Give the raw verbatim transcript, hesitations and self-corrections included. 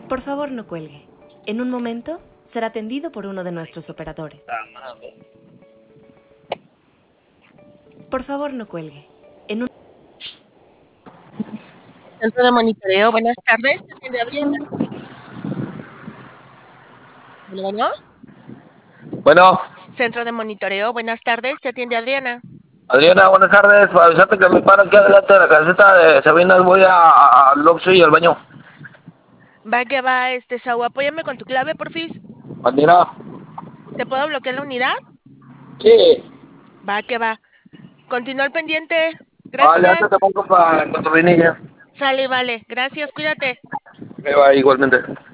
Por favor, no cuelgue. En un momento será atendido por uno de nuestros operadores. Por favor, no cuelgue. En un... Centro de monitoreo, buenas tardes, ¿te atiende Adriana? Bueno, bueno. Bueno, Centro de monitoreo, buenas tardes, ¿te atiende Adriana? Adriana, buenas tardes. Para avisarte que me paro aquí adelante de la caseta de Sabinas, voy a- al Oxxo y al baño. Va que va, este, Sau, apóyame con tu clave, porfis. Bandera. ¿Te puedo bloquear la unidad? Sí. Va que va. Continúa al pendiente. Vale, Gracias. ahorita te pongo para la cotorrinilla. Sale, vale. Gracias, cuídate. Me va igualmente.